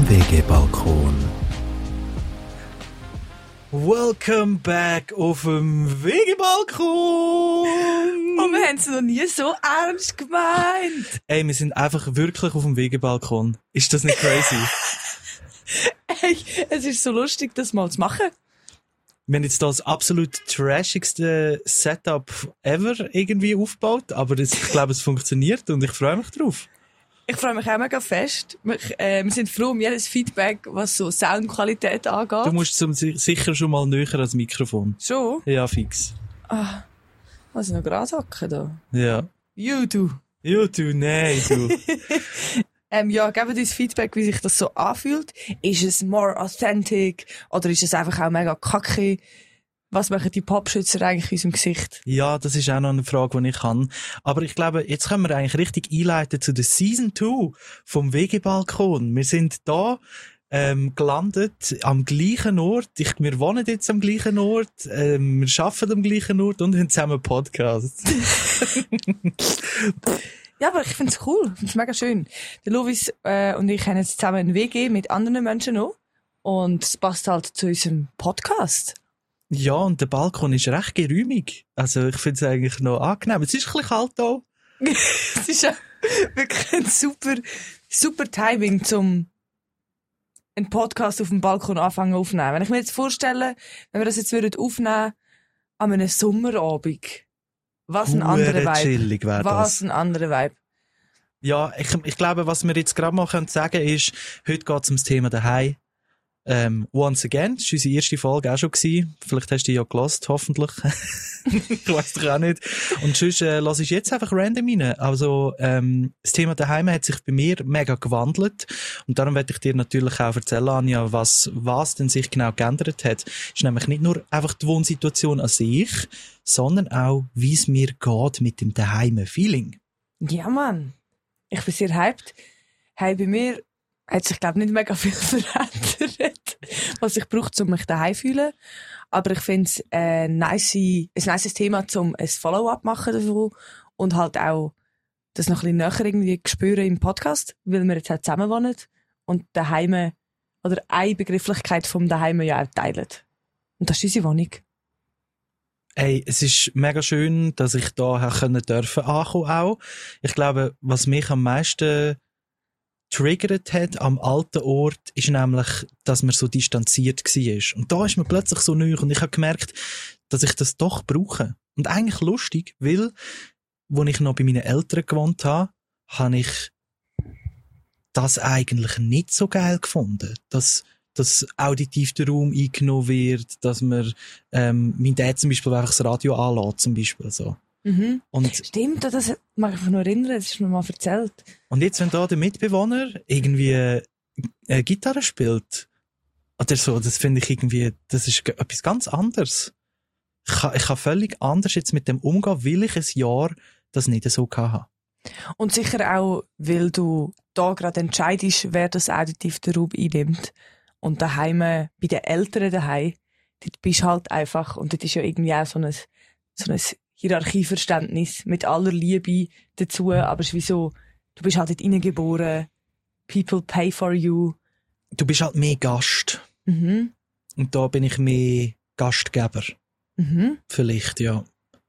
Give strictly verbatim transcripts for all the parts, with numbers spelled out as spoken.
W G-Balkon. Welcome back auf dem W G-Balkon! Und wir haben es noch nie so ernst gemeint. Ey, wir sind einfach wirklich auf dem W G-Balkon. Ist das nicht crazy? Ey, es ist so lustig, das mal zu machen. Wir haben jetzt das absolut trashigste Setup ever irgendwie aufgebaut, aber das, ich glaube, es funktioniert und ich freue mich drauf. Ich freue mich auch mega fest. Wir, äh, wir sind froh um jedes Feedback, was so Soundqualität angeht. Du musst zum, sicher schon mal näher ans Mikrofon. Schon? Ja, fix. Ah, was ich noch gerade hacke da? Ja. You, du. Ja, du, nein, du. ähm, ja, gebt uns Feedback, wie sich das so anfühlt. Ist es more authentic? Oder ist es einfach auch mega kacke? Was machen die Popschützer eigentlich in unserem Gesicht? Ja, das ist auch noch eine Frage, die ich habe. Aber ich glaube, jetzt können wir eigentlich richtig einleiten zu der Season zwei vom W G-Balkon. Wir sind da ähm, gelandet am gleichen Ort. Ich, wir wohnen jetzt am gleichen Ort. Ähm, wir arbeiten am gleichen Ort und haben zusammen Podcasts. Ja, aber ich find's cool. Ich find's mega schön. Der Lovis äh, und ich haben jetzt zusammen ein W G mit anderen Menschen noch. Und es passt halt zu unserem Podcast. Ja, und der Balkon ist recht geräumig. Also ich finde es eigentlich noch angenehm. Es ist ein bisschen kalt da. Es ist ja wirklich ein super, super Timing, zum einen Podcast auf dem Balkon anfangen aufnehmen. Wenn ich mir jetzt vorstelle, wenn wir das jetzt würden aufnehmen an einem Sommerabend, was ein anderer Vibe. Chillig wäre das. Was ein anderer Vibe. Ja, ich, ich glaube, was wir jetzt gerade mal können sagen ist, heute geht es ums Thema daheim. Ähm, once again, das war unsere erste Folge auch schon gewesen. Vielleicht hast du die ja gelost, hoffentlich. Ich weiss doch auch nicht. Und sonst äh, lass ich jetzt einfach random rein. Also, ähm, das Thema daheim hat sich bei mir mega gewandelt. Und darum werde ich dir natürlich auch erzählen, Anja, was, was denn sich genau geändert hat. Ist nämlich nicht nur einfach die Wohnsituation an sich, sondern auch, wie es mir geht mit dem Daheim-Feeling. Ja, Mann. Ich bin sehr hyped. Hey, bei mir hat sich, glaube ich, nicht mega viel verändert, was ich brauche, um mich daheim zu fühlen. Aber ich finde es ein nice, ein nice Thema, um ein Follow-up machen davon und halt auch das noch ein bisschen näher irgendwie spüren im Podcast, weil wir jetzt halt zusammen wohnen und daheim oder eine Begrifflichkeit vom Daheim ja auch teilen. Und das ist unsere Wohnung. Ey, es ist mega schön, dass ich da können dürfen ankommen auch. Ich glaube, was mich am meisten triggert hat am alten Ort, ist nämlich, dass man so distanziert war. Und da ist man plötzlich so neu und ich habe gemerkt, dass ich das doch brauche. Und eigentlich lustig, weil, als ich noch bei meinen Eltern gewohnt habe, habe ich das eigentlich nicht so geil gefunden. Dass, dass auditiv der Raum eingenommen wird, dass man, ähm, mein Dad zum Beispiel einfach das Radio anlässt, zum Beispiel, so. Mhm. Und stimmt, das mag ich mich noch erinnern, das ist mir mal erzählt. Und jetzt, wenn da der Mitbewohner irgendwie äh, Gitarre spielt oder so, das finde ich irgendwie, das ist etwas ganz anderes. Ich kann, ich kann völlig anders jetzt mit dem umgehen, weil ich ein Jahr das nicht so hatte. Und sicher auch, weil du da gerade entscheidest, wer das auditiv den Raum einnimmt. Und daheim, bei den Eltern daheim, dort bist du halt einfach, und dort ist ja irgendwie auch so ein, so ein Hierarchieverständnis mit aller Liebe dazu, aber es ist wie so, du bist halt dort reingeboren, people pay for you. Du bist halt mehr Gast. Mhm. Und da bin ich mehr Gastgeber. Mhm. Vielleicht, ja.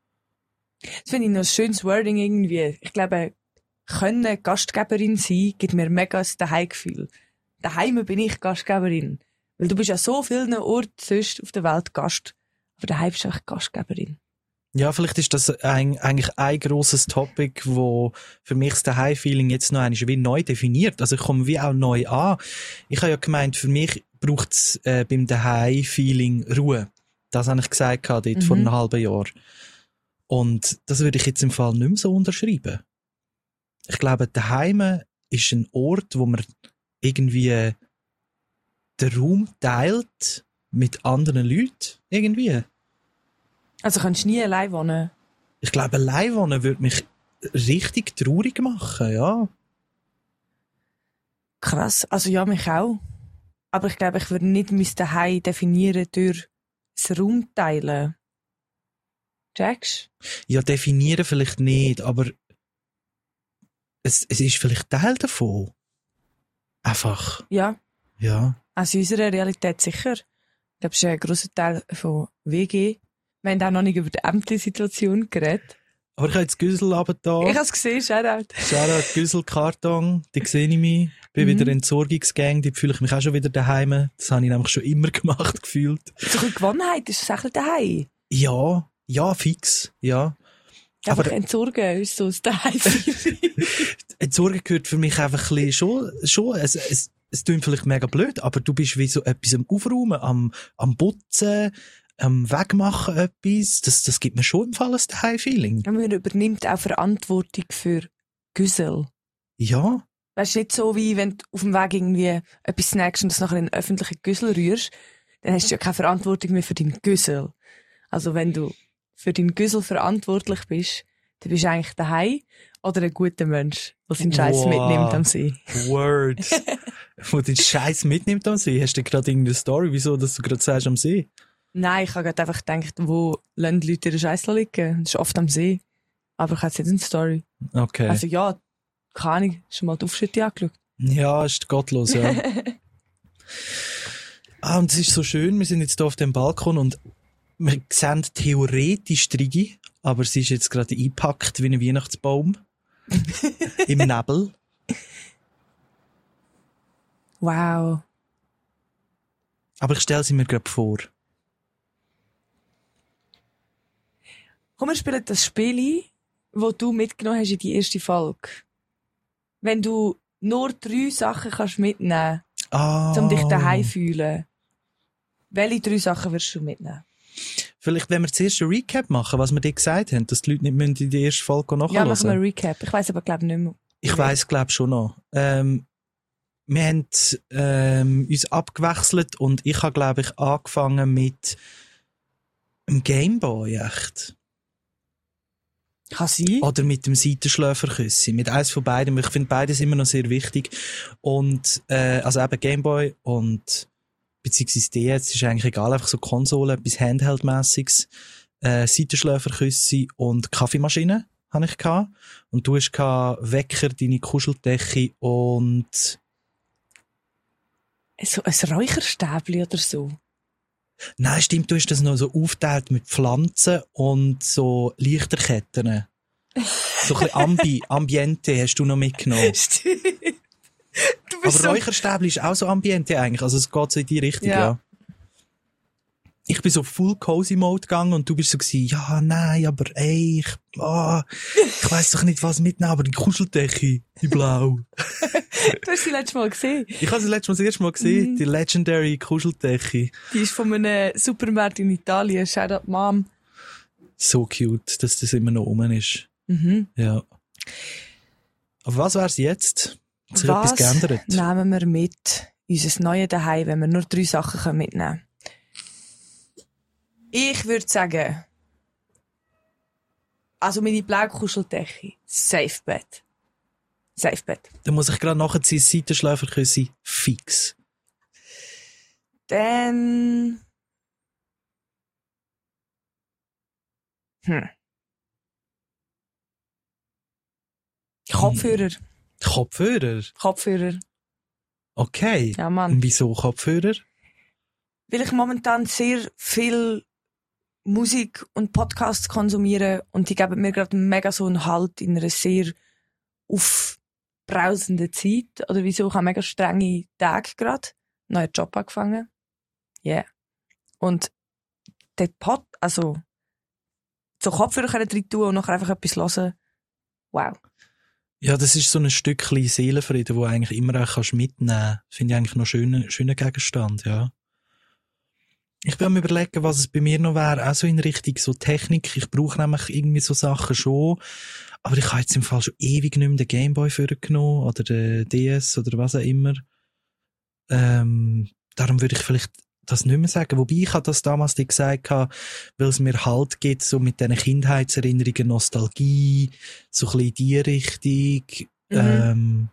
Das finde ich noch ein schönes Wording irgendwie. Ich glaube, können Gastgeberin sein, gibt mir mega das Daheimgefühl. Daheim bin ich Gastgeberin. Weil du bist ja so vielen Orten sonst auf der Welt Gast. Aber daheim bist du echt Gastgeberin. Ja, vielleicht ist das ein, eigentlich ein grosses Topic, wo für mich das Daheim-Feeling jetzt noch einmal wie neu definiert. Also ich komme wie auch neu an. Ich habe ja gemeint, für mich braucht es äh, beim Daheim-Feeling Ruhe. Das habe ich gesagt dort mhm. vor einem halben Jahr. Und das würde ich jetzt im Fall nicht mehr so unterschreiben. Ich glaube, daheim ist ein Ort, wo man irgendwie den Raum teilt mit anderen Leuten. Irgendwie. Also kannst du nie allein wohnen? Ich glaube, allein wohnen würde mich richtig traurig machen, ja. Krass, also ja, mich auch. Aber ich glaube, ich würde nicht mein Zuhause definieren durch das Raumteilen. Checkst? Ja, definieren vielleicht nicht, aber es, es ist vielleicht Teil davon. Einfach. Ja. Ja. Also in unserer Realität sicher. Ich glaube, es ist ein grosser Teil von W G. Wir haben auch noch nicht über die Ämter-Situation geredet. Aber ich habe jetzt Güssel runtergetan. Ich habe es gesehen, Shoutout. Shoutout Güssel, Karton, da sehe ich mich. Bin Mhm. wieder Entsorgungsgang, da fühle ich mich auch schon wieder daheim. Das habe ich nämlich schon immer gemacht, gefühlt. So eine Gewohnheit, ist das echt daheim? Ja, ja, fix, ja. Einfach Aber- entsorgen ist so das daheim. Entsorgen gehört für mich einfach ein bisschen schon, schon, es, es, es klingt vielleicht mega blöd, aber du bist wie so etwas am Aufräumen, am, am Putzen, am Wegmachen etwas. Das, das gibt mir schon im Fall ein Daheim-Feeling. Man übernimmt auch Verantwortung für Güssel. Ja. Weißt du, nicht so wie wenn du auf dem Weg irgendwie etwas snackst und das nachher in einen öffentlichen Güssel rührst, dann hast du ja keine Verantwortung mehr für deinen Güssel. Also wenn du für deinen Güssel verantwortlich bist, dann bist du eigentlich daheim oder ein guter Mensch, der seinen Scheiß Wow. mitnimmt am See. Word. Wo den Scheiß mitnimmt am See. Hast du gerade irgendeine Story, wieso, dass du gerade sagst am See? Nein, ich habe gerade einfach gedacht, wo lassen die Leute ihren Scheiß liegen? Das ist oft am See. Aber ich habe jetzt nicht eine Story. Okay. Also ja, keine Ahnung, schon mal die Aufschütte angeschaut. Ja, ist gottlos, ja. Ah, und es ist so schön, wir sind jetzt hier auf dem Balkon und wir sehen theoretisch Trigi, aber sie ist jetzt gerade eingepackt wie ein Weihnachtsbaum. Im Nebel. Wow. Aber ich stelle sie mir gerade vor. Komm, wir spielen das Spiel, das du mitgenommen hast in die erste Folge. Wenn du nur drei Sachen kannst mitnehmen Ah. kannst, um dich daheim zu fühlen, welche drei Sachen wirst du mitnehmen? Vielleicht, wenn wir zuerst einen Recap machen, was wir dir gesagt haben, dass die Leute nicht müssen in die erste Folge nachhören Ja, machen wir einen Recap. Ich weiss aber, glaube nicht mehr. Ich weiss, glaube schon noch. Ähm, wir haben ähm, uns abgewechselt und ich habe, glaube ich, angefangen mit dem Gameboy, echt. Kann sein. Oder mit dem Seitenschläferküssi. Mit eins von beiden. Ich finde beides immer noch sehr wichtig. Und, äh, also eben Gameboy und, beziehungsweise D S, ist eigentlich egal, einfach so Konsole, etwas Handheld-mässiges. Äh, Seitenschläferküssi und Kaffeemaschine habe ich gehabt. Und du hast gehabt Wecker, deine Kuscheldecke und, So ein Räucherstäbli oder so. nein, stimmt, du hast das noch so aufgeteilt mit Pflanzen und so Lichterketten. So ein bisschen Ambi, Ambiente hast du noch mitgenommen. Stimmt. Du Aber bist so... Räucherstäbli ist auch so Ambiente eigentlich, also es geht so in die Richtung, ja. Ja. Ich bin so full cozy Mode gegangen und du bist so gewesen, ja, nein, aber ey, ich, ah, ich weiss doch nicht, was mitnehmen, aber die Kuscheldecke, die blau. Du hast sie letztes Mal gesehen. Ich habe sie letztes Mal das erste Mal gesehen, Mhm. die legendary Kuscheldecke. Die ist von einem Supermarkt in Italien. Shoutout Mom. So cute, dass das immer noch rum ist. Mhm. Ja. Aber was wär's jetzt? Hat sich Was etwas geändert? nehmen wir mit in unser neues Daheim, wenn wir nur drei Sachen mitnehmen können? Ich würde sagen, also meine blaue Kuscheldecke, Safe Bed. Safe Bed. Da muss ich gerade nachziehen, Seitenschläferküssi, fix. Dann... Hm. Kopfhörer. Kopfhörer? Kopfhörer. Okay. Ja, Mann. Und wieso Kopfhörer? Weil ich momentan sehr viel Musik und Podcasts konsumiere und die geben mir gerade mega so einen Halt in einer sehr aufbrausenden Zeit. Oder wieso? Ich habe mega strenge Tage gerade. Neuer Job angefangen. Ja. Yeah. Und der Pod, also so Kopfhörer können drin tun und nachher einfach etwas hören. Wow. Ja, das ist so ein Stückchen Seelenfrieden, wo du eigentlich immer auch kannst mitnehmen kannst. Finde ich eigentlich noch schönen, schönen Gegenstand, ja. Ich bin am überlegen, was es bei mir noch wäre, auch so in Richtung so Technik. Ich brauche nämlich irgendwie so Sachen schon. Aber ich habe jetzt im Fall schon ewig nicht mehr den Gameboy vorgenommen oder den D S oder was auch immer. Ähm, darum würde ich vielleicht das nicht mehr sagen. Wobei ich habe das damals dir gesagt habe, weil es mir Halt gibt, so mit diesen Kindheitserinnerungen, Nostalgie, so ein bisschen in die Richtung. Mhm. Ähm,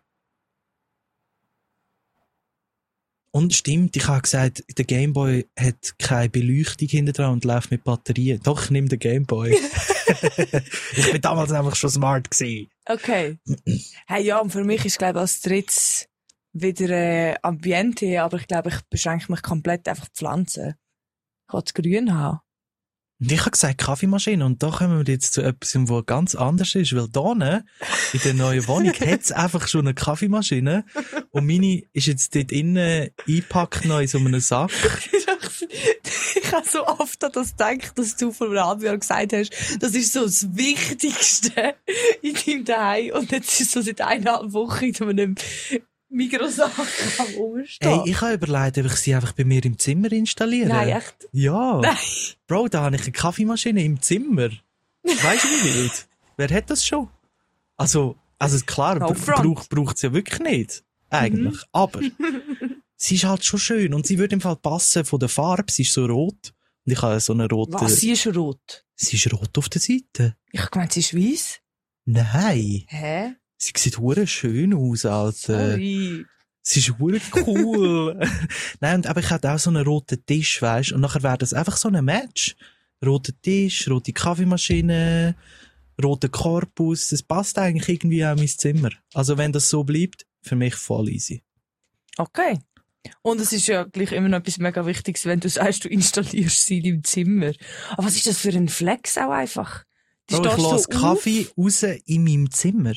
und stimmt, ich habe gesagt, der Gameboy hat keine Beleuchtung hinter dran und läuft mit Batterien. Doch, ich nehme den Gameboy. Ich bin damals einfach schon smart gewesen. Okay. Hey, ja, und für mich ist, glaube ich, als drittes wieder äh, Ambiente, aber ich glaube, ich beschränke mich komplett einfach Pflanzen. Ich will das Grün haben. Und ich habe gesagt Kaffeemaschine und da kommen wir jetzt zu etwas, was ganz anders ist, weil da in der neuen Wohnung hat es einfach schon eine Kaffeemaschine und meine ist jetzt dort innen eingepackt noch in so einem Sack. Ich habe so oft an das gedacht, dass du vor einem halben Jahr gesagt hast, das ist so das Wichtigste in deinem Zuhause und jetzt ist so seit eineinhalb Wochen in einem Mikrosachen am Umstehen. Hey, ich habe überlegt, ob ich sie einfach bei mir im Zimmer installiere. Nein, echt? Ja. Nein. Bro, da habe ich eine Kaffeemaschine im Zimmer. Weisst du wie wild? Wer hat das schon? Also, also klar, No br- braucht, braucht sie ja wirklich nicht. Eigentlich. Mhm. Aber sie ist halt schon schön und sie würde im Fall passen von der Farbe. Sie ist so rot. Und ich habe so eine rote... Was? Sie ist rot? Sie ist rot auf der Seite. Ich habe gemeint, sie ist weiss. Nein. Hä? Sie sieht hure schön aus, Alter. Sorry. Sie ist hure cool. Nein, und aber ich hatte auch so einen roten Tisch, weisst, und nachher wäre das einfach so ein Match. Roter Tisch, rote Kaffeemaschine, roter Korpus. Das passt eigentlich irgendwie auch in mein Zimmer. Also wenn das so bleibt, für mich voll easy. Okay. Und es ist ja gleich immer noch etwas mega Wichtiges, wenn du sagst, du installierst sie in deinem Zimmer. Aber was ist das für ein Flex auch einfach? Du Bro, ich lasse so Kaffee raus in meinem Zimmer.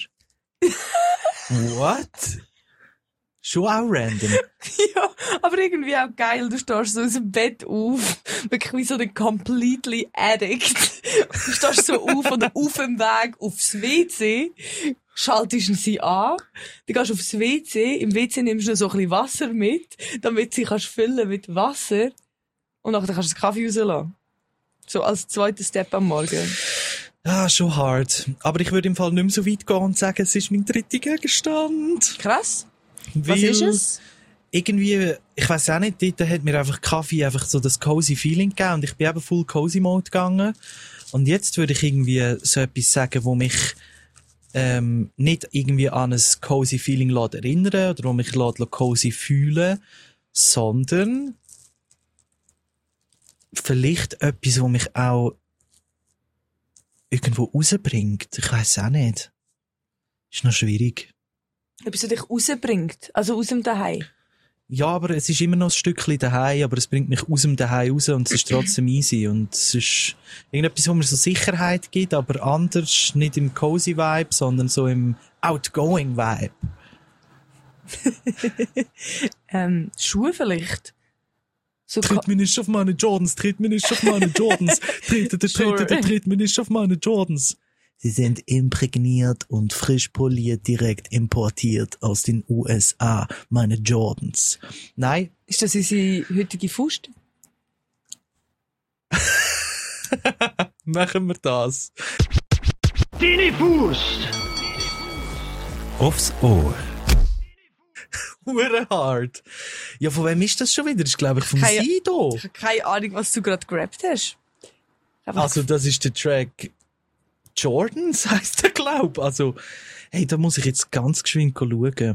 What? Schon auch random. Ja, aber irgendwie auch geil. Du stehst so aus dem Bett auf, wirklich wie so ein completely addict. Du stehst so auf und auf dem Weg aufs W C, schaltest sie an, dann gehst du aufs W C, im W C nimmst du noch so ein bisschen Wasser mit, damit sie kannst füllen mit Wasser und nachher kannst du den Kaffee rauslassen. So als zweiter Step am Morgen. Ah, schon hart. Aber ich würde im Fall nicht mehr so weit gehen und sagen, es ist mein dritter Gegenstand. Krass. Weil was ist es? Irgendwie, ich weiss auch nicht, dort hat mir einfach Kaffee einfach so das cozy Feeling gegeben und ich bin eben full cozy Mode gegangen. Und jetzt würde ich irgendwie so etwas sagen, wo mich ähm, nicht irgendwie an ein cozy Feeling lässt erinnern oder wo mich lässt cozy fühlen, sondern vielleicht etwas, wo mich auch irgendwo rausbringt. Ich weiss auch nicht. Ist noch schwierig. Etwas, was dich rausbringt, also aus dem Daheim. Ja, aber es ist immer noch ein Stückchen daheim, aber es bringt mich aus dem Daheim raus und es ist trotzdem easy. Und es ist irgendetwas, wo mir so Sicherheit gibt, aber anders, nicht im cozy Vibe, sondern so im outgoing Vibe. ähm, Schuhe vielleicht? So tritt mir nicht auf meine Jordans, tritt mir nicht auf meine Jordans, tritt, tritt, tritt, tritt, tritt mir nicht auf meine Jordans. Sie sind imprägniert und frisch poliert, direkt importiert aus den U S A, meine Jordans. Nein. Ist das unsere heutige Faust? Machen wir das. Deine Faust! Aufs Ohr. Hure hart. Ja, von wem ist das schon wieder? Das ist, glaube ich, vom keine, Sido. Ich habe keine Ahnung, was du gerade gerappt hast. Einfach also, das ist der Track Jordans, heisst der, glaub. Also, hey, da muss ich jetzt ganz geschwind schauen.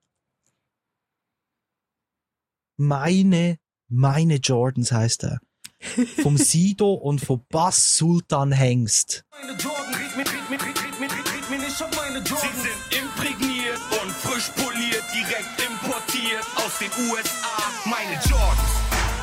Meine, meine Jordans heisst er. Vom Sido und von Bass Sultan Hengst. Meine Jordan, red mir, red mir, red mir, red mir nicht auf meine Jordan. Sie sind imprägniert und frisch poliert, direkt importiert aus den U S A. Meine Jordans.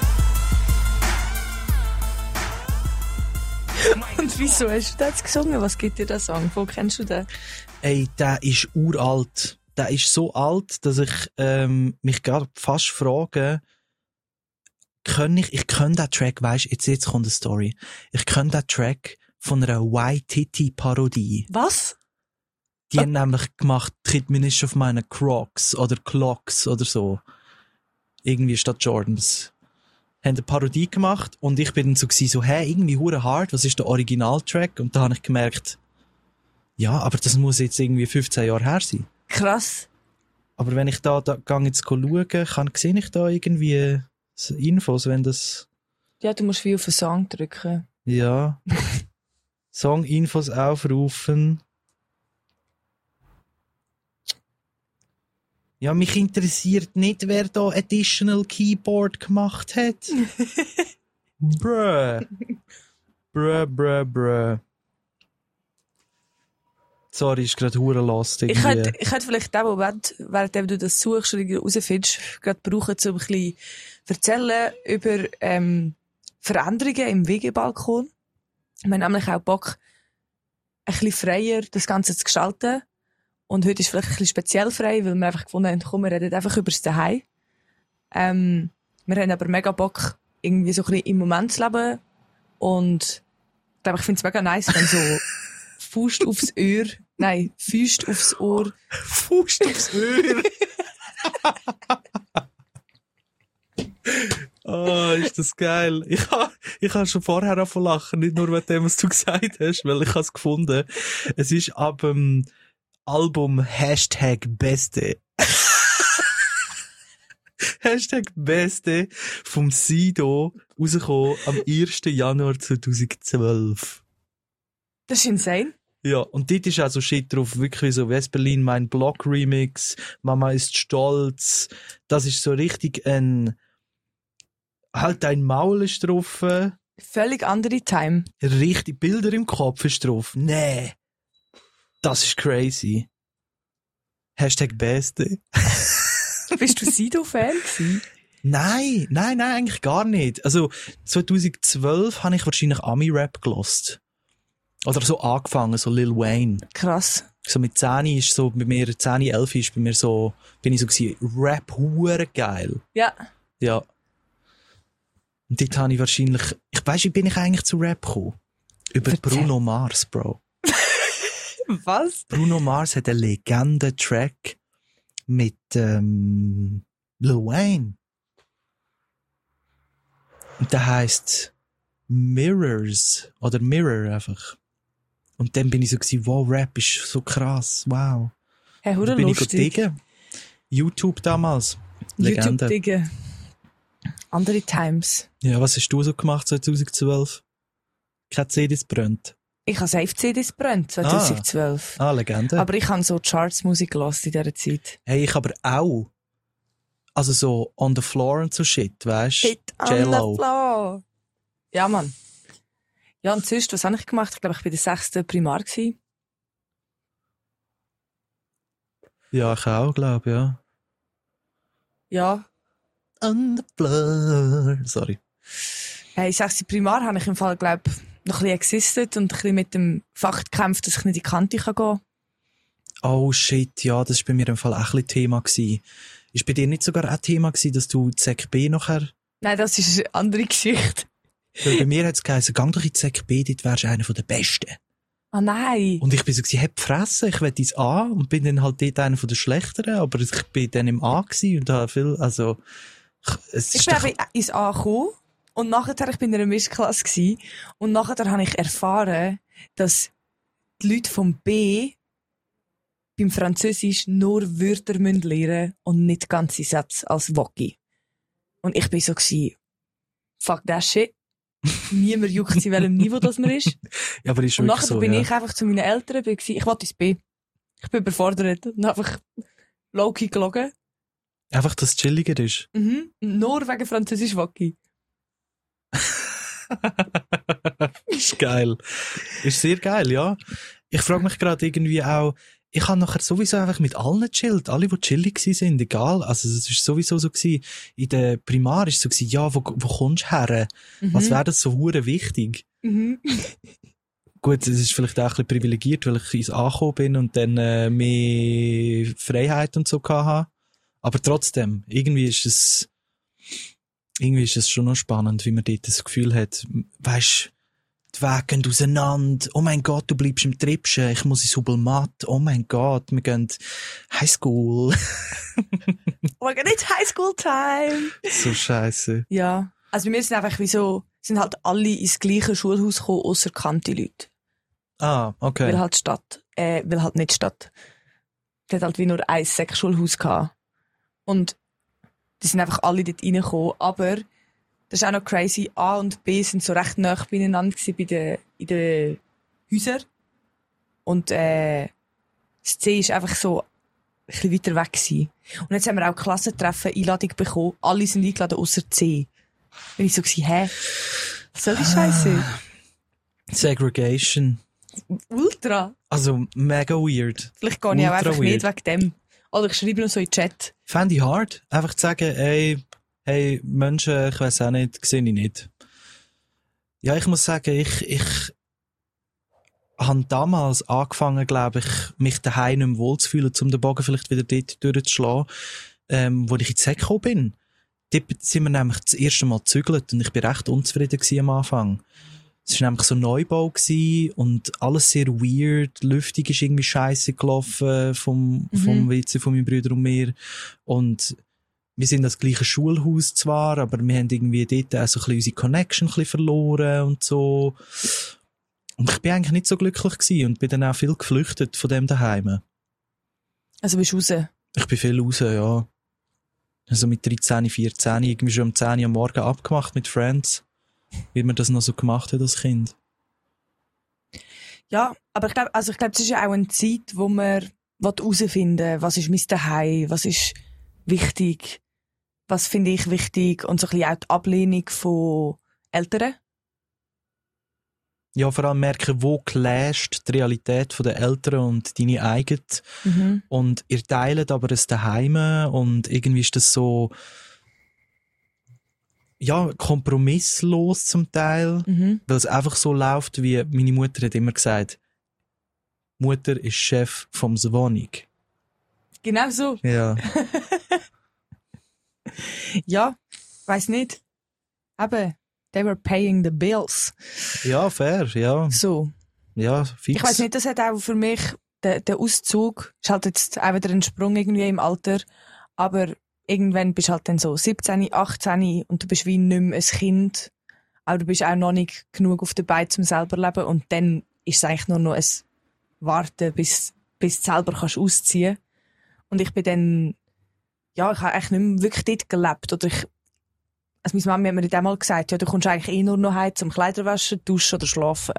Und wieso hast du das gesungen? Was gibt dir der Song? Wo kennst du den? Ey, der ist uralt. Der ist so alt, dass ich ähm, mich gerade fast frage, kann ich, ich kann den Track, weisst, jetzt, jetzt kommt eine Story. Ich kann den Track von einer Waititi-Parodie. Was? Die haben nämlich gemacht, tritt mir nicht auf meine Crocs oder Clocks oder so. Irgendwie statt Jordans. Haben eine Parodie gemacht und ich bin dann so gewesen, so, hä, irgendwie hure hard, was ist der Originaltrack? Und da habe ich gemerkt, ja, aber das muss jetzt irgendwie fünfzehn Jahre her sein. Krass. Aber wenn ich da, da gehe jetzt schauen, kann, sehe ich da irgendwie Infos, wenn das... Ja, du musst wie auf einen Song drücken. Ja. Song-Infos aufrufen. Ja, mich interessiert nicht, wer da Additional Keyboard gemacht hat. Bruh. Bruh, bruh, bruh. Sorry, ist gerade hure lost. Ich könnte, ich könnte vielleicht den Moment, während du das suchst oder herausfindest, gerade brauchen, um ein bisschen erzählen über ähm, Veränderungen im W G-Balkon. Wir haben nämlich auch Bock, ein bisschen freier das Ganze zu gestalten. Und heute ist vielleicht ein bisschen speziell frei, weil wir einfach gefunden haben, komm, wir reden einfach über das Zuhause. Ähm, wir haben aber mega Bock, irgendwie so ein bisschen im Moment zu leben. Und ich glaube, ich finde es mega nice, wenn so Faust aufs Ohr, nein, Füßt aufs Ohr. Faust aufs Ohr. Oh, ist das geil. Ich habe ich ha schon vorher angefangen zu lachen, nicht nur wegen dem, was du gesagt hast, weil ich habe es gefunden. Es ist ab dem Album Hashtag Beste. Hashtag Beste vom Sido rausgekommen am ersten Januar zweitausendzwölf. Das ist insane. Ja, und dort ist auch so Shit drauf, wirklich so West-Berlin, mein Blog-Remix, Mama ist stolz. Das ist so richtig ein, halt ein Maul ist drauf. Völlig andere Time. Richtig, Bilder im Kopf ist drauf. Nee. Das ist crazy. Hashtag Beste. Bist du Sido-Fan gewesen? Nein, nein, nein, eigentlich gar nicht. Also, zweitausendzwölf habe ich wahrscheinlich Ami-Rap gelost. Oder so angefangen, so Lil Wayne. Krass. So mit zehn ist so, bei mir, zehn, elf ist bei mir so, bin ich so gewesen, Rap hure geil. Ja. Ja. Und dort habe ich wahrscheinlich, ich weiss, wie bin ich eigentlich zu Rap gekommen? Über Erzähl. Bruno Mars, Bro. Was? Bruno Mars hat einen Legenden-Track mit, ähm, Lil Wayne. Und der heisst Mirrors. Oder Mirror einfach. Und dann bin ich so gewesen, wow, Rap ist so krass, wow. Hey, Und hure dann bin ich lustig. diggen. YouTube damals. Legende. YouTube diggen. Andere Times. Ja, was hast du so gemacht zweitausendzwölf? Keine C Ds brennt. Ich habe safe C Ds brennt, zweitausendzwölf. Ah, Legende. Aber ich habe so Charts-Musik gehört in dieser Zeit. Hey, ich aber auch. Also so On the Floor und so Shit, weißt du? Hit on the floor. Ja, Mann. Ja, und sonst, was habe ich gemacht? Ich glaube, ich war in der sechsten Primar gewesen. Ja, ich auch, glaube ja. Ja. On the floor. Sorry. Hey, in sechster Primar habe ich im Fall, glaube ich, noch ein bisschen existed und ein bisschen mit dem Fakt gekämpft, dass ich nicht in die Kante gehen kann. Oh shit, ja, das war bei mir im Fall auch ein bisschen Thema gewesen. Ist bei dir nicht sogar auch Thema gewesen, dass du Sek B nachher... Nein, das ist eine andere Geschichte. Weil bei mir hat es geheißen, gang doch in die Sek B, dort wärst du einer der Besten. Ah, nein. Und ich bin so gewesen, hab Fresse, ich will ins A und bin dann halt dort einer der Schlechteren, aber ich bin dann im A gewesen und habe viel, also... Es Ich ist bin doch... eben ins A gekommen und nachher, ich bin in einer Mischklasse gewesen, und nachher habe ich erfahren, dass die Leute vom B beim Französisch nur Wörter lernen müssen und nicht ganze Sätze als Wocki. Und ich bin so gewesen, fuck that shit. Niemand juckt in welchem Niveau das man ist. Ja, aber ist Und wirklich nachher so, bin ja. ich einfach zu meinen Eltern, bin gewesen, ich wollte ins B. Ich bin überfordert und einfach low-key gelogen. Einfach, dass es chilliger ist. Mhm. Nur wegen Französisch Wocki. Ist geil. Ist sehr geil, ja. Ich frage mich gerade irgendwie auch, ich habe nachher sowieso einfach mit allen gechillt. Alle, die chillig sind, egal. Also, es ist sowieso so gewesen. In der Primar ist es so gewesen, ja, wo, wo kommst du her? Mhm. Was wäre das so hure wichtig? Mhm. Gut, es ist vielleicht auch ein bisschen privilegiert, weil ich ins Ankommen bin und dann äh, mehr Freiheit und so hatte. Aber trotzdem, irgendwie ist es, irgendwie ist es schon noch spannend, wie man dort das Gefühl hat, weisst, die Wege gehen auseinander. Oh mein Gott, du bleibst im Tripschen. Ich muss ins Hubelmatt. Oh mein Gott, wir gehen Highschool. Oh mein Gott, it's High School Time! So scheisse. Ja. Also wir sind einfach wie so, sind halt alle ins gleiche Schulhaus gekommen, ausser kannte Leute. Ah, okay. Weil halt Stadt, äh, weil halt nicht Stadt. Die hat halt wie nur ein Sek-Schulhaus gehabt. Und die sind einfach alle dort reingekommen. Aber das ist auch noch crazy. A und B sind so recht nah beieinander gewesen bei den, in den Häusern. Und äh, das C ist einfach so ein bisschen weiter weg gewesen. Und jetzt haben wir auch Klassentreffen Einladung bekommen. Alle sind eingeladen, ausser C. Bin ich so gewesen, hä? Was soll die Scheiße? Segregation. Ultra. Also mega weird. Vielleicht gehe ich auch Ultra einfach weird. nicht wegen dem. Oder ich schreibe noch so in den Chat. Fände ich hard. Einfach zu sagen, ey, hey, Menschen, ich weiss auch nicht, sehe ich nicht. Ja, ich muss sagen, ich, ich habe damals angefangen, glaube ich, mich daheim nicht mehr wohlzufühlen, um den Bogen vielleicht wieder dort durchzuschlagen, ähm, wo ich in die Säcke gekommen bin. Dort sind wir nämlich das erste Mal gezügelt und ich bin recht unzufrieden gewesen am Anfang. Es war nämlich so ein Neubau gewesen und alles sehr weird. Die Lüftung ist irgendwie scheisse gelaufen vom, Mhm. vom W C von meinen Brüdern und mir. Und wir sind das gleiche Schulhaus zwar, aber wir haben irgendwie dort auch so ein bisschen unsere Connection ein bisschen verloren und so. Und ich bin eigentlich nicht so glücklich gewesen und bin dann auch viel geflüchtet von dem daheim. Also bist du raus. Ich bin viel raus, ja. Also mit dreizehn, vierzehn, irgendwie schon um zehn Uhr am Morgen abgemacht mit Friends. Wie man das noch so gemacht hat als Kind. Ja, aber ich glaube, also ich glaube, es ist ja auch eine Zeit, wo man herausfinden will, was ist mein Zuhause, was ist wichtig, was finde ich wichtig und so ein bisschen auch die Ablehnung von Eltern. Ja, vor allem merken, wo clasht die Realität der Eltern und deine eigene. Mhm. Und ihr teilt aber es daheim und irgendwie ist das so, ja, kompromisslos zum Teil, Mhm. weil es einfach so läuft, wie meine Mutter hat immer gesagt, Mutter ist Chef vom Wohnung. Genau so. Ja. Ja, weiss nicht. Eben, they were paying the bills. Ja, fair, ja. So. Ja, fix. Ich weiss nicht, das hat auch für mich, der, der Auszug, ist halt jetzt auch wieder ein Sprung irgendwie im Alter, aber irgendwann bist du halt dann so siebzehn, achtzehn und du bist wie nicht mehr ein Kind, aber du bist auch noch nicht genug auf der Beine zum selber leben und dann ist es eigentlich nur noch ein Warten, bis, bis du selber kannst ausziehen. Und ich bin dann, ja, ich habe eigentlich nicht mehr wirklich dort gelebt. Oder ich, also meine Mama hat mir dann mal gesagt, ja, du kommst eigentlich eh nur noch heim zum Kleider waschen, duschen oder schlafen.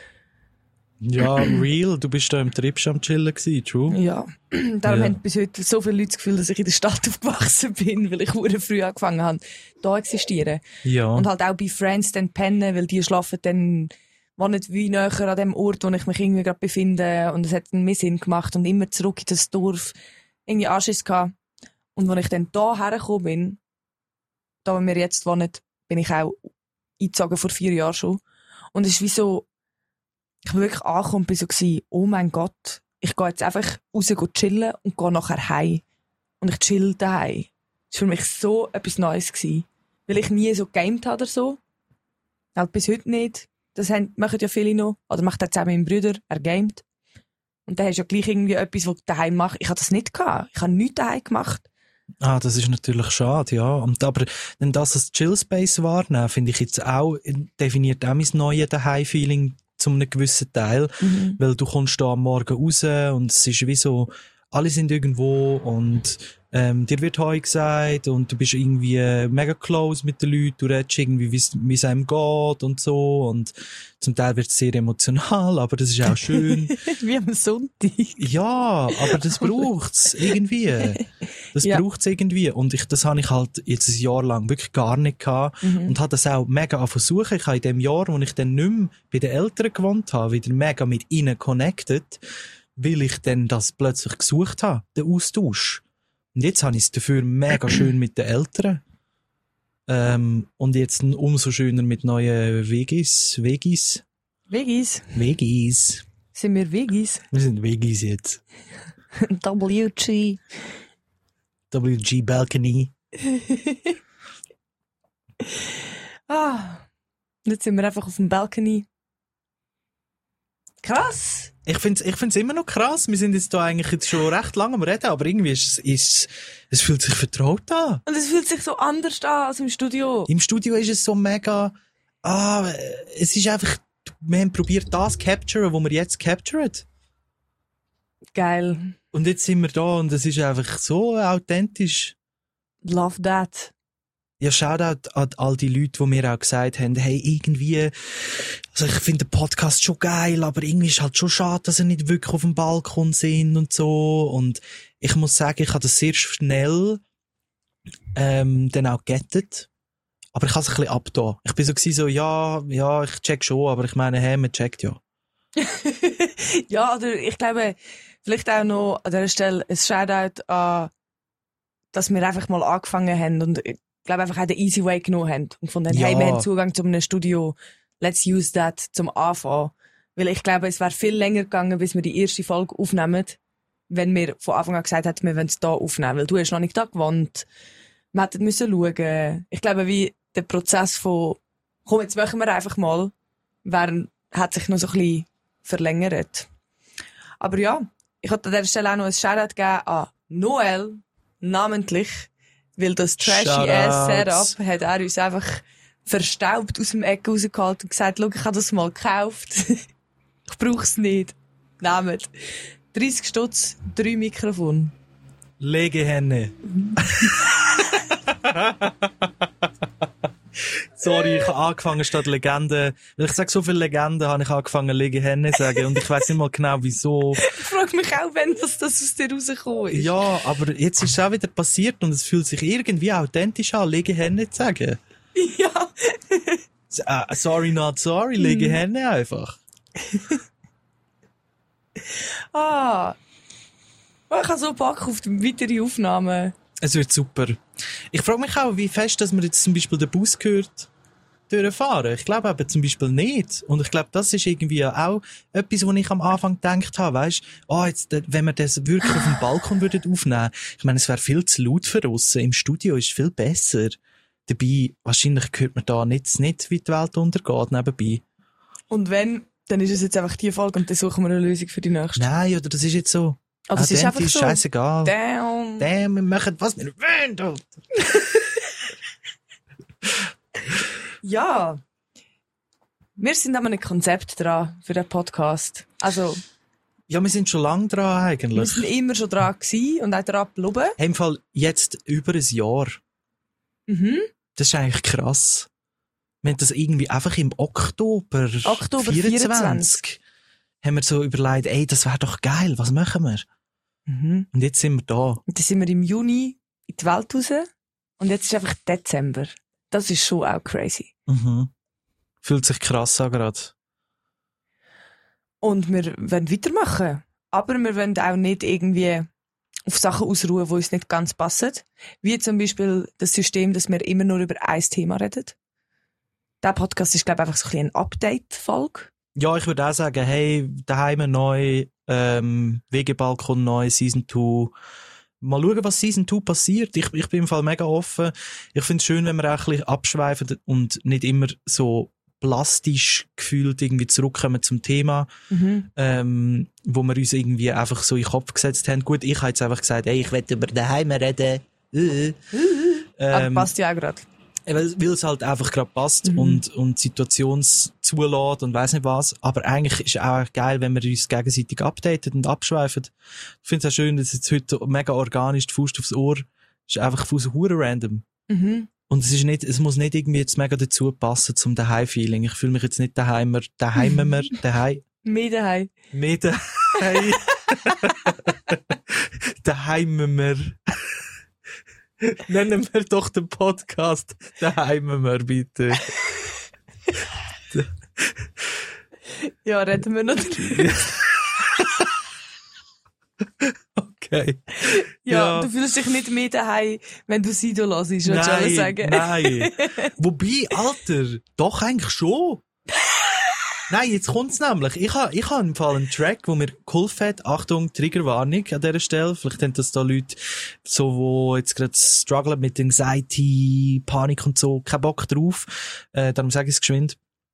Ja, real, du bist da im Trip schon am Chillen gewesen, true. Ja, darum Ja. haben bis heute so viele Leute das Gefühl, dass ich in der Stadt aufgewachsen bin, weil ich sehr früh angefangen habe, da existieren. Ja. Und halt auch bei Friends dann pennen, weil die schlafen dann wohnen wie näher an dem Ort, wo ich mich irgendwie gerade befinde. Und es hat dann mehr Sinn gemacht und immer zurück in das Dorf irgendwie Anschiss gehabt. Und als ich dann da hergekommen bin, da wo wir jetzt wohnen, bin ich auch eingezogen vor vier Jahren schon. Und es ist wie so, ich bin wirklich angekommen und bin so gewesen, oh mein Gott, ich gehe jetzt einfach raus chillen und gehe nachher heim. Und ich chill daheim. Das war für mich so etwas Neues gewesen. Weil ich nie so gegamed habe oder so. Halt bis heute nicht. Das haben, machen ja viele noch. Oder macht auch zusammen mein Bruder, er gamet. Und dann hast du ja gleich irgendwie etwas, was du daheim machst. Ich habe das nicht gehabt. Ich habe nichts daheim gemacht. Ah, das ist natürlich schade, ja. Und, aber wenn das als Chill-Space wahrnehmen, finde ich jetzt auch, definiert auch mein neues Daheim-Feeling zu einem gewissen Teil. Mhm. Weil du kommst da am Morgen raus und es ist wie so, alle sind irgendwo und ähm, dir wird Heu gesagt und du bist irgendwie äh, mega close mit den Leuten, du redest irgendwie, wie es einem geht und so und zum Teil wird es sehr emotional, aber das ist auch schön. Wie am Sonntag. Ja, aber das braucht's irgendwie. Das Ja. braucht's irgendwie. Und ich, das habe ich halt jetzt ein Jahr lang wirklich gar nicht gehabt. Mhm. Und habe das auch mega versucht. Ich habe in dem Jahr, wo ich dann nicht mehr bei den Eltern gewohnt habe, wieder mega mit ihnen connected, weil ich dann das plötzlich gesucht habe, den Austausch. Und jetzt habe ich es dafür mega schön mit den Eltern. Ähm, und jetzt umso schöner mit neuen Wegis. Wegis? Veggies. Wegis. Sind wir Veggies? Wir sind Wegis jetzt. W G. W G Balcony. Ah. Jetzt sind wir einfach auf dem Balcony. Krass. Ich find's, ich find's immer noch krass. Wir sind jetzt da eigentlich jetzt schon recht lange am Reden, aber irgendwie ist es, ist, es fühlt sich vertraut an. Und es fühlt sich so anders an als im Studio. Im Studio ist es so mega, ah, es ist einfach, wir haben probiert, das zu capturen, was wir jetzt capturen. Geil. Und jetzt sind wir da und es ist einfach so authentisch. Love that. Ja, Shoutout an all die Leute, die mir auch gesagt haben, hey, irgendwie, also ich finde den Podcast schon geil, aber irgendwie ist halt schon schade, dass sie nicht wirklich auf dem Balkon sind und so. Und ich muss sagen, ich habe das sehr schnell ähm, dann auch gettet. Aber ich habe es ein bisschen abgetan. Ich bin so gewesen, so, ja, ja, ich check schon, aber ich meine, hey, man checkt ja. Ja, oder ich glaube, vielleicht auch noch an dieser Stelle ein Shoutout an, dass wir einfach mal angefangen haben und ich glaube einfach auch den easy way genommen haben und von denen, Ja. hey, wir haben Zugang zu einem Studio, let's use that zum Anfang. Weil ich glaube, es wäre viel länger gegangen, bis wir die erste Folge aufnehmen, wenn wir von Anfang an gesagt hätten, wir wollen es da aufnehmen, weil du hast noch nicht da gewohnt. Wir hätten müssen schauen. Ich glaube, wie der Prozess von, komm, jetzt machen wir einfach mal, während, hat sich noch so ein bisschen verlängert. Aber ja, ich wollte an dieser Stelle auch noch ein Shoutout geben an Noel, namentlich, weil das Trashy-Ass-Setup hat er uns einfach verstaubt aus dem Eck rausgeholt und gesagt, schau, ich habe das mal gekauft. Ich brauch's nicht. Nehmt. dreissig Stutz, drei Mikrofone. Legehenne. Sorry, ich habe angefangen statt Legende. Weil ich sage so viele Legenden, habe ich angefangen Legehenne zu sagen. Und ich weiss nicht mal genau, wieso. Ich frage mich auch, wenn das, das aus dir rausgekommen ist. Ja, aber jetzt ist es auch wieder passiert und es fühlt sich irgendwie authentisch an, Legehenne zu sagen. Ja. Uh, sorry, not sorry, Legehenne einfach. Ah. Ich habe so Bock auf die weitere Aufnahmen. Es wird super. Ich frage mich auch, wie fest, dass man jetzt zum Beispiel den Bus gehört durchfahren. Ich glaube aber zum Beispiel nicht. Und ich glaube, das ist irgendwie auch etwas, was ich am Anfang gedacht habe. Weißt, oh, jetzt, wenn wir das wirklich auf dem Balkon würden aufnehmen, ich meine, es wäre viel zu laut für uns. Im Studio ist es viel besser. Dabei, wahrscheinlich hört man da nicht, nicht wie die Welt untergeht, nebenbei. Und wenn, dann ist es jetzt einfach die Folge und dann suchen wir eine Lösung für die nächste. Nein, oder das ist jetzt so. Oh, das ah, ist einfach ist so. Scheißegal. Damn. Damn, wir machen, was wir wollen, Alter. Ja. Wir sind an einem Konzept dran für den Podcast. Also, Ja, wir sind schon lange dran, wir eigentlich. sind immer schon dran gewesen und auch dran geblieben. Hey, im Fall jetzt über ein Jahr. Mhm. Das ist eigentlich krass. Wir haben das irgendwie einfach im Oktober, Oktober vierundzwanzig vierundzwanzig haben wir so überlegt, ey, das wäre doch geil, was machen wir? Mhm. Und jetzt sind wir da. Und dann sind wir im Juni in die Welt raus und jetzt ist einfach Dezember. Das ist schon auch crazy. Mhm. Fühlt sich krass an gerade. Und wir wollen weitermachen. Aber wir wollen auch nicht irgendwie auf Sachen ausruhen, die uns nicht ganz passen. Wie zum Beispiel das System, dass wir immer nur über ein Thema reden. Der Podcast ist, glaube ich, einfach so ein bisschen eine Update-Folge. Ja, ich würde auch sagen, hey, daheim neu, ähm, Wegebalkon neu, Season zwei. Mal schauen, was Season zwei passiert. Ich, ich bin im Fall mega offen. Ich finde es schön, wenn wir auch ein bisschen abschweifen und nicht immer so plastisch gefühlt irgendwie zurückkommen zum Thema, Mhm. ähm, wo wir uns irgendwie einfach so in den Kopf gesetzt haben. Gut, ich habe jetzt einfach gesagt, ey, ich will über daheim reden. Äh. Aber Ähm, passt ja auch gerade. weil weil es halt einfach gerade passt Mhm. und, und die Situation zulässt und weiss nicht was. Aber eigentlich ist es auch geil, wenn wir uns gegenseitig updaten und abschweifen. Ich finde es auch schön, dass jetzt heute mega organisch die Faust aufs Ohr ist einfach Faust hure random. Mhm. Und es ist nicht, es muss nicht irgendwie jetzt mega dazu passen zum Daheim-Feeling. Ich fühle mich jetzt nicht daheimer, daheimer, daheim, Mehr daheim. mehr daheim. Daheimer. Nennen wir doch den Podcast Daheimer, bitte. Ja, reden wir noch drüber. Okay. Ja, Ja. du fühlst dich nicht mehr daheim, wenn du Sido hörst, willst du Nein, sagen. nein. Wobei, Alter, doch eigentlich schon. Nein, jetzt kommt's nämlich. Ich habe ich ha im Fall einen Track, wo mir geholfen hat. Achtung, Triggerwarnung an dieser Stelle. Vielleicht haben das da Leute, so, wo jetzt gerade strugglen mit Anxiety, Panik und so, keinen Bock drauf. Äh, darum sage ich es geschwind.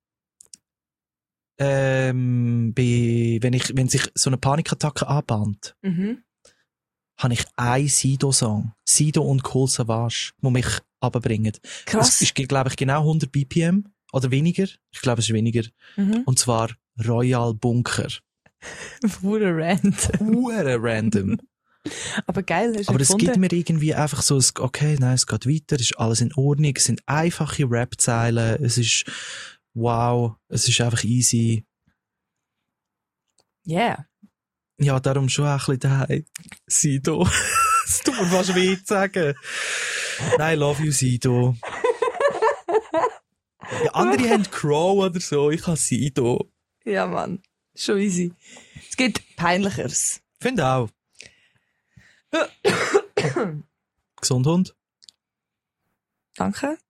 Ähm, bei, wenn ich, wenn sich so eine Panikattacke anbahnt, Mhm. habe ich einen Sido-Song. Sido und Kohl Savage, die mich runterbringen. Krass. Das ist, glaube ich, genau hundert B P M. Oder weniger. Ich glaube, es ist weniger. Mhm. Und zwar Royal Bunker. Pure Rant. Hure random. Aber geil, hast du Aber es gefunden? gibt mir irgendwie einfach so, ein, okay, nein, es geht weiter, es ist alles in Ordnung, es sind einfache Rap-Zeilen, es ist wow, es ist einfach easy. Yeah. Ja, darum schon auch ein bisschen daheim. Sido. Es tut mir fast weh zu sagen. Nein, love you, Sido. Ja, andere haben Crow oder so, ich habe Sido. Ja, Mann. Schon easy. Es gibt Peinlicheres. Finde auch. Gesund Hund. Danke.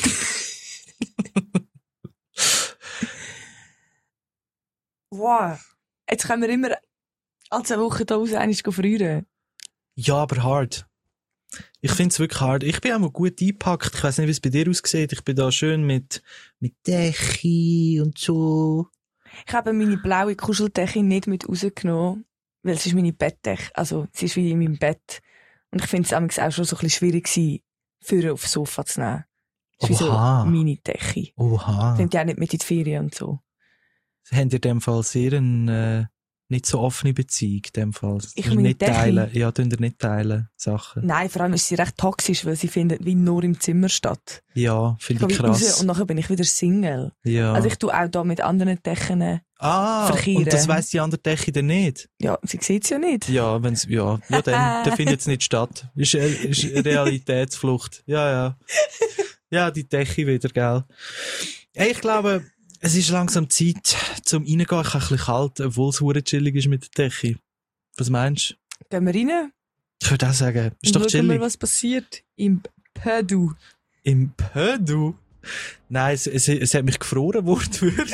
Wow. Jetzt können wir immer alle zwei Wochen da raus einmal frieren. Ja, aber hart. Ich finde es wirklich hart. Ich bin auch mal gut eingepackt. Ich weiss nicht, wie es bei dir aussieht. Ich bin da schön mit, mit Decke und so. Ich habe meine blaue Kuscheldecke nicht mit rausgenommen, weil es ist meine Bettdecke. Also, sie ist wie in meinem Bett. Und ich finde es auch schon so ein bisschen schwierig gewesen, für aufs Sofa zu nehmen. Das ist Oha. wie so meine Decke. Oha. Ich nehme die auch nicht mit in die Ferien und so. Habt ihr in dem Fall sehr eine, äh, nicht so offene Beziehung, in dem Fall? Ich und meine nicht Decke? teilen. Ja, tun ihr nicht teilen, Sachen. Nein, vor allem ist sie recht toxisch, weil sie findet wie nur im Zimmer statt. Ja, Ich finde gehe ich wie raus krass. und nachher bin ich wieder Single. Ja. Also ich tue auch da mit anderen Decken. ah, verkehren. und das weiss die andere Decke dann nicht? Ja, sie sieht es ja nicht. Ja, wenn's, ja, ja, dann, dann findet es nicht statt. Ist, äh, ist Realitätsflucht. Ja, ja. Ja, die Decke wieder, gell. Ey, ich glaube, es ist langsam Zeit zum Reingehen. Ich habe ein bisschen kalt, obwohl es verdammt chillig ist mit der Decke. Was meinst du? Gehen wir rein Ich würde auch sagen, ist und doch schauen wir, chillig. was passiert im Pödu. Im Pödu? Nein, es, es, es hat mich gefroren, wortwörtlich.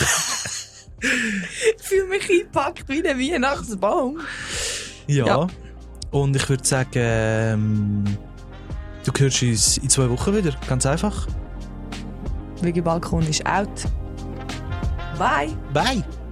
Ich fühle mich eingepackt wie ein Weihnachtsbaum. Ja. Ja. Und ich würde sagen, ähm, du hörst uns in zwei Wochen wieder. Ganz einfach. Wegen Balkon ist out. Bye. Bye!